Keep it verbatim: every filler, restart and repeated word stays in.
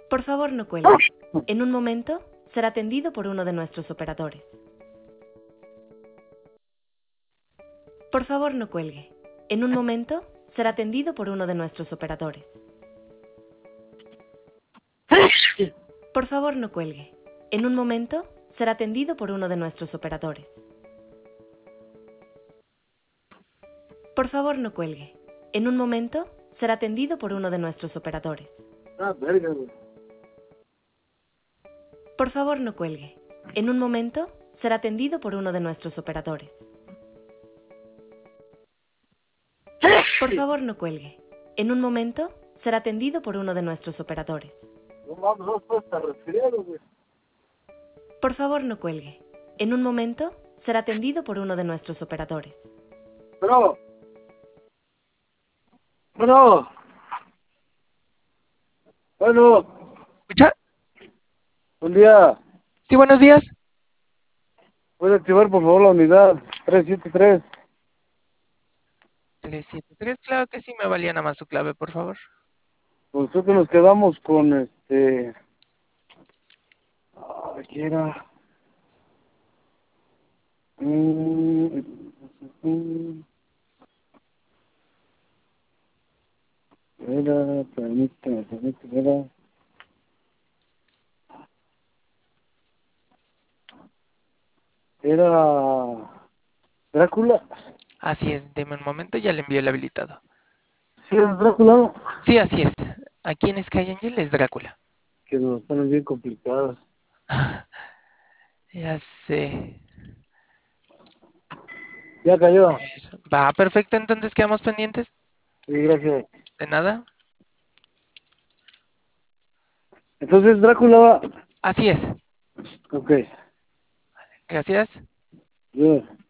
Por favor, no cuelgue. En un momento, será atendido por uno de nuestros operadores. Por favor, no cuelgue. En un momento, será atendido por uno de nuestros operadores. Por favor, no cuelgue. En un momento, será atendido por uno de nuestros operadores. Por favor, no cuelgue. En un momento, será atendido por uno de nuestros operadores. Ah, verga, güey. Por favor, no cuelgue. En un momento, será atendido por uno de nuestros operadores. Por favor, no cuelgue. En un momento, será atendido por uno de nuestros operadores. No mames, no puedo estar resfriado, güey. Por favor, no cuelgue. En un momento, será atendido por uno de nuestros operadores. Pero... Bueno... Bueno... ¿Escucha? Buen día. Sí, buenos días. ¿Puede activar, por favor, la unidad tres siete tres? tres siete tres, claro que sí, me valía nada más su clave, por favor. Nosotros nos quedamos con este... Ah, ¿qué era? Mm, mm, Era... Permíteme, permíteme, era... Era... Drácula. Así es, deme un momento, ya le envié el habilitado. Sí, es Drácula. Sí, así es. Aquí en Sky Angel es Drácula. Que nos ponen bien complicadas. Ya sé. Ya cayó. Va, perfecto, entonces quedamos pendientes. Sí, gracias. De nada. Entonces Drácula va. Así es. Ok. Gracias. Bien.